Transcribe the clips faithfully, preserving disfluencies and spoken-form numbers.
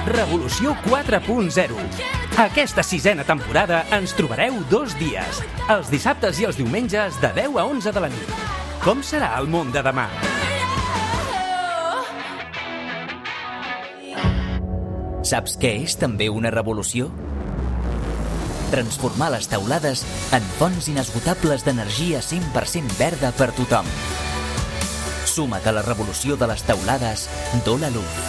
Revolució quatre punt zero. Aquesta sisena temporada ens trobareu dos dies, els dissabtes i els diumenges de deu a onze de la nit. Com serà el món de demà? Saps què és també una revolució? Transformar les teulades en fonts inesgotables d'energia cent per cent verda per tothom. Suma't a la revolució de les teulades d'Ola Luz.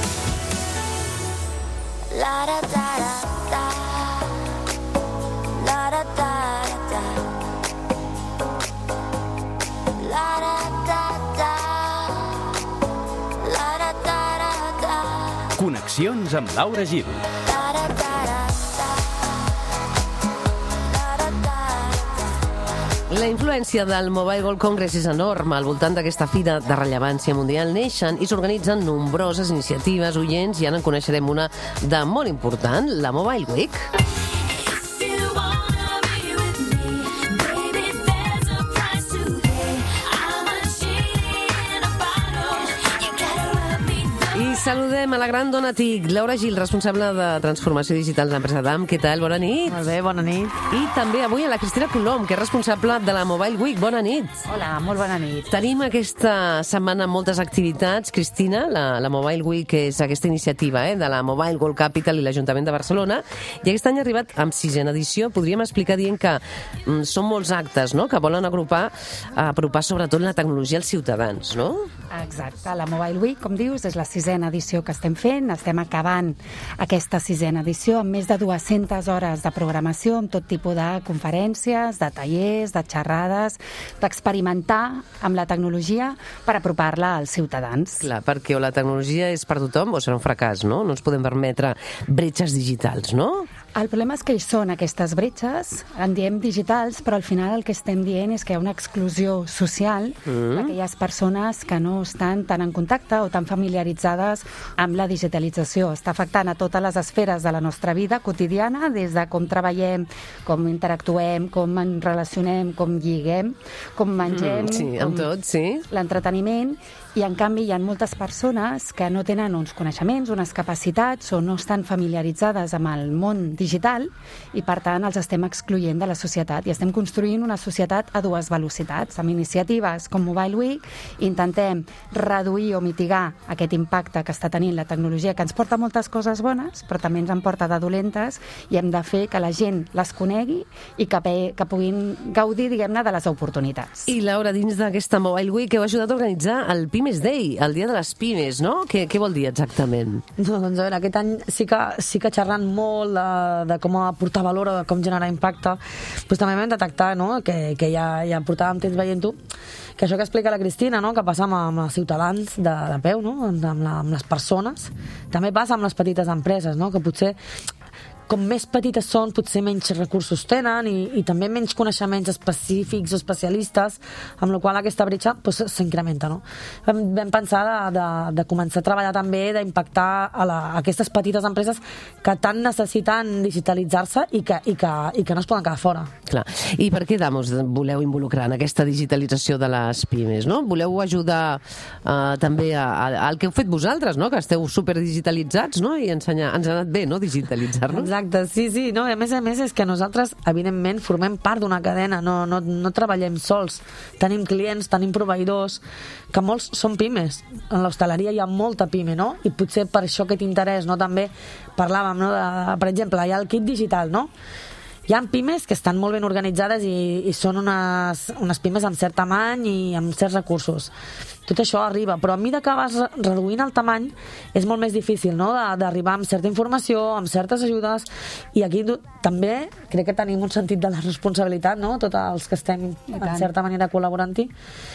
Connexions amb Laura Gil. La influència del Mobile World Congress és enorme. Al voltant d'aquesta fira de rellevància mundial neixen i s'organitzen nombroses iniciatives oients i ara en coneixerem una de molt important, la Mobile Week. Saludem a la gran dona TIC, Laura Gil, responsable de transformació digital de l'empresa D A M. Què tal? Bona nit. Molt bé, bona nit. I també avui a la Cristina Colom, que és responsable de la Mobile Week. Bona nit. Hola, molt bona nit. Tenim aquesta setmana moltes activitats. Cristina, la, la Mobile Week és aquesta iniciativa eh, de la Mobile World Capital i l'Ajuntament de Barcelona. I aquest any ha arribat amb sisena edició. Podríem explicar dient que mm, són molts actes no? que volen agrupar, apropar sobretot la tecnologia als ciutadans, no? Exacte. La Mobile Week, com dius, és la sisena edició que estem fent. Estem acabant aquesta sisena edició amb més de dues-centes hores de programació, amb tot tipus de conferències, de tallers, de xerrades, d'experimentar amb la tecnologia per apropar-la als ciutadans. Clar, perquè o la tecnologia és per tothom o serà un fracàs, no? No ens podem permetre bretxes digitals, no? El problema és que hi són aquestes bretxes, en diem digitals, però al final el que estem dient és que hi ha una exclusió social mm. d'aquelles persones que no estan tan en contacte o tan familiaritzades amb la digitalització. Està afectant a totes les esferes de la nostra vida quotidiana, des de com treballem, com interactuem, com ens relacionem, com lliguem, com mengem, mm, sí, amb tot, sí. l'entreteniment, i en canvi hi ha moltes persones que no tenen uns coneixements, unes capacitats o no estan familiaritzades amb el món digital i per tant els estem excloent de la societat i estem construint una societat a dues velocitats. Amb iniciatives com Mobile Week intentem reduir o mitigar aquest impacte que està tenint la tecnologia, que ens porta moltes coses bones però també ens en porta de dolentes, i hem de fer que la gent les conegui i que, que puguin gaudir, diguem-ne, de les oportunitats. I Laura, dins d'aquesta Mobile Week heu ajudat a organitzar el Pimes Day, el dia de les pimes, no? Què, què vol dir exactament? No, doncs a veure, aquest any sí que, sí que xerrant molt de, de com aportar valor o de com generar impacte, doncs també vam detectar, no?, que, que ja, ja portàvem temps veient-ho, que això que explica la Cristina, no?, que passa amb, amb els ciutadans de, de peu, no?, amb, la, amb les persones, també passa amb les petites empreses, no?, que potser com més petites són, potser menys recursos tenen i, i també menys coneixements específics o especialistes, amb la qual aquesta bretxa pues, s'incrementa, no? Vam, vam pensar de, de, de començar a treballar també, d'impactar a, la, a aquestes petites empreses que tant necessiten digitalitzar-se i que, i, que, i que no es poden quedar fora. Clar. I per què, Damos, voleu involucrar en aquesta digitalització de les pimes, no? Voleu ajudar uh, també a, a, al que heu fet vosaltres, no?, que esteu superdigitalitzats, no?, i ensenyar, ens ha anat bé, no?, digitalitzar-nos. Exacte, sí, sí, no? I a més a més és que nosaltres, evidentment, formem part d'una cadena, no, no, no treballem sols, tenim clients, tenim proveïdors, que molts són pimes, en l'hostaleria hi ha molta pime, no? I potser per això aquest interès, no? També parlàvem, no? De, per exemple, hi ha el kit digital, no? Hi ha pimes que estan molt ben organitzades i, i són unes, unes pimes amb cert tamany i amb certs recursos. Tot això arriba, però a mesura que vas reduint el tamany és molt més difícil, no?, d'arribar amb certa informació, amb certes ajudes, i aquí també crec que tenim un sentit de la responsabilitat, no?, tots els que estem en certa manera col·laborant-hi.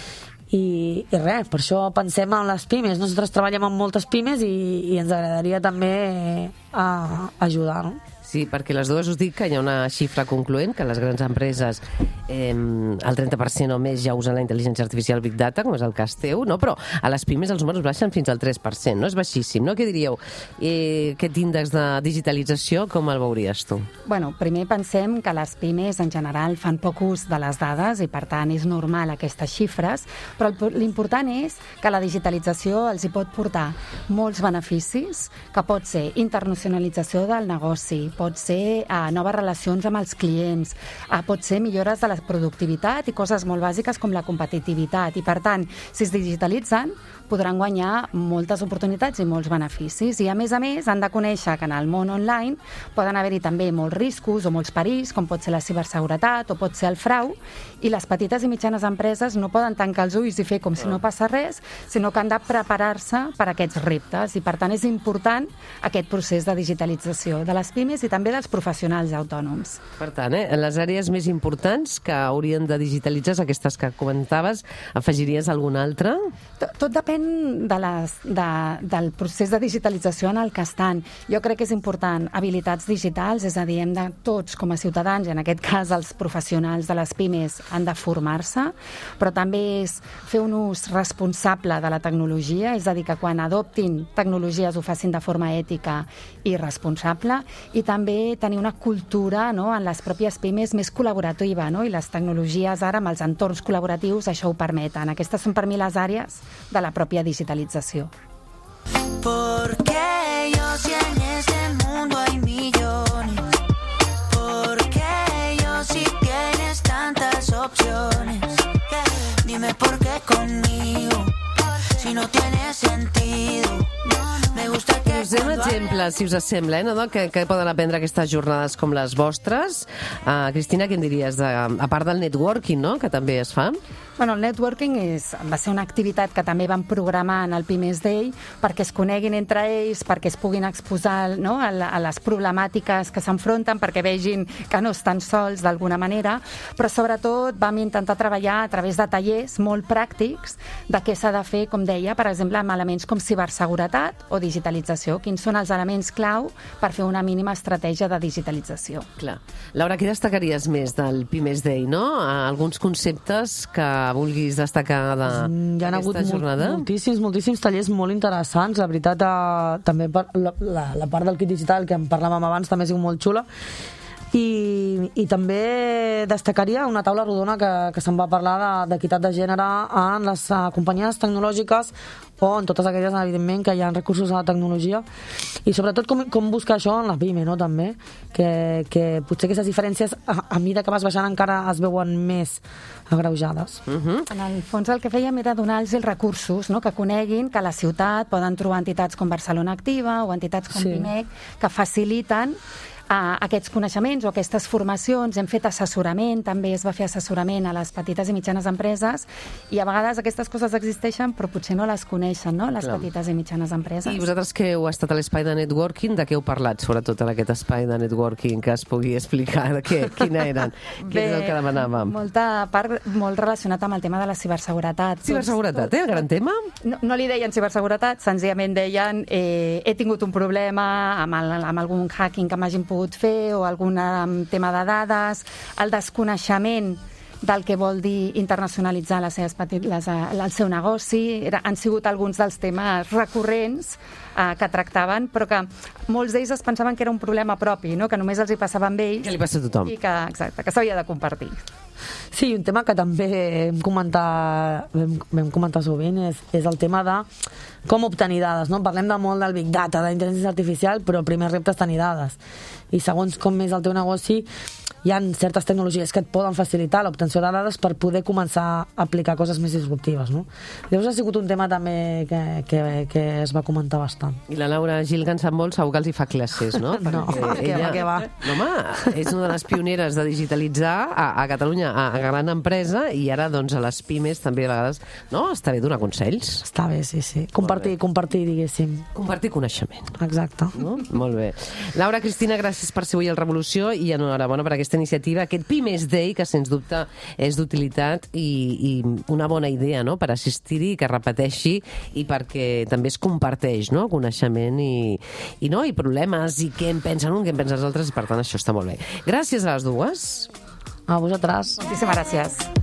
I, i res, per això pensem en les pimes. Nosaltres treballem amb moltes pimes i, i ens agradaria també a, ajudar, no? Sí, perquè les dues us dic que hi ha una xifra concloent, que les grans empreses eh, el trenta per cent o més ja usen la intel·ligència artificial Big Data, com és el cas teu, no? Però a les pimes els números baixen fins al tres per cent, no? És baixíssim, no? Què diríeu? Eh, aquest índex de digitalització, com el veuries tu? Bueno, primer pensem que les pimes en general fan poc ús de les dades i per tant és normal aquestes xifres, però l'important és que la digitalització els hi pot portar molts beneficis, que pot ser internacionalització del negoci, pot ser eh, noves relacions amb els clients, eh, pot ser millores de la productivitat i coses molt bàsiques com la competitivitat. I per tant, si es digitalitzen, podran guanyar moltes oportunitats i molts beneficis. I a més a més han de conèixer que en el món online poden haver-hi també molts riscos o molts perills, com pot ser la ciberseguretat o pot ser el frau, i les petites i mitjanes empreses no poden tancar els ulls i fer com si no passa res, sinó que han de preparar-se per a aquests reptes. I per tant és important aquest procés de digitalització de les pimes i també dels professionals autònoms. Per tant, eh, les àrees més importants que haurien de digitalitzar, aquestes que comentaves, afegiries alguna altra? Tot, tot depèn de les, de, del procés de digitalització en el que estan. Jo crec que és important habilitats digitals, és a dir, hem de tots com a ciutadans, i en aquest cas els professionals de les pimes, han de formar-se, però també és fer un ús responsable de la tecnologia, és a dir, que quan adoptin tecnologies ho facin de forma ètica i responsable, i també tenir una cultura, no, en les pròpies pimes més col·laborativa, no? I les tecnologies ara amb els entorns col·laboratius això ho permeten. Aquestes són per mi les àrees de la pròpia digitalització. Porque ellos y en este mundo hay millones. Porque ellos si tienes tantas opciones. Dime por qué conmigo, si no tiene sentido. Me gusta que... Posem exemples, si us sembla, eh, no? que, que poden aprendre aquestes jornades com les vostres. Uh, Cristina, què en diries? De, a part del networking, no?, que també es fa. Bueno, el networking és, va ser una activitat que també vam programar en el Pimes Day perquè es coneguin entre ells, perquè es puguin exposar, no?, a, la, a les problemàtiques que s'enfronten, perquè vegin que no estan sols d'alguna manera, però sobretot vam intentar treballar a través de tallers molt pràctics de què s'ha de fer, com deia, per exemple, amb elements com ciberseguretat o digitalització. Quins són els elements clau per fer una mínima estratègia de digitalització? Clar. Laura, què destacaries més del Pimes Day, no? Alguns conceptes que vulguis destacar d'aquesta jornada? Hi ha hagut moltíssims, moltíssims tallers molt interessants. La veritat, eh, també per, la, la, la part del kit digital que en parlàvem abans també ha sigut molt xula. I, i també destacaria una taula rodona que, que se'n va parlar d'equitat de, de gènere en les uh, companyies tecnològiques o en totes aquelles, evidentment, que hi ha recursos a la tecnologia, i sobretot com, com buscar això en la pime, no?, també, que, que potser aquestes diferències a, a mesura que vas baixant encara es veuen més agreujades. Uh-huh. En el fons el que fèiem era donar-los els recursos, no?, que coneguin que a la ciutat poden trobar entitats com Barcelona Activa o entitats com Sí. Pimec que faciliten a aquests coneixements o aquestes formacions. Hem fet assessorament, també es va fer assessorament a les petites i mitjanes empreses, i a vegades aquestes coses existeixen però potser no les coneixen, no?, les Clar. petites i mitjanes empreses. I vosaltres que heu estat a l'espai de networking, de què heu parlat, sobretot en aquest espai de networking, que es pugui explicar de què, quina eren? Què és el que demanàvem? Molta part molt relacionat amb el tema de la ciberseguretat. Ciberseguretat, eh? El gran tema? No, no li deien ciberseguretat, senzillament deien eh, he tingut un problema amb, el, amb algun hacking que m'hagin pogut fer o algun um, tema de dades, el desconeixement del que vol dir internacionalitzar les seves petit, les, el seu negoci. Era, han sigut alguns dels temes recurrents eh, que tractaven, però que molts d'ells es pensaven que era un problema propi, no?, que només els hi passava amb ells. Que li passa a tothom. I que, exacte, que s'havia de compartir. Sí, un tema que també hem comentat, vam, vam comentar sovint és, és el tema de com obtenir dades, no? Parlem de molt del Big Data, de intel·ligència artificial, però el primer repte és tenir dades. I segons com és el teu negoci, hi ha certes tecnologies que et poden facilitar l'obtenció de dades per poder començar a aplicar coses més disruptives, no? Llavors ha sigut un tema també que, que, que es va comentar bastant. I la Laura Gil, que en sap molt, segur que els hi fa classes, no? No, Perquè que va, que va. No, home, és una de les pioneres de digitalitzar a, a Catalunya. a, a gran empresa i ara doncs a les pimes també a vegades, no? Està bé donar consells. Està bé, sí, sí. Compartir, compartir, diguéssim. Compartir coneixement. Exacte. No? Molt bé. Laura, Cristina, gràcies per ser avui al Revolució i enhorabona per aquesta iniciativa, aquest Pimes Day, que sens dubte és d'utilitat i, i una bona idea, no?, per assistir-hi i que repeteixi i perquè també es comparteix, no?, coneixement i, i, no? I problemes i què en pensen un, què en pensen els altres, i per tant això està molt bé. Gràcies a les dues. A vosaltres. Moltíssimes gràcies.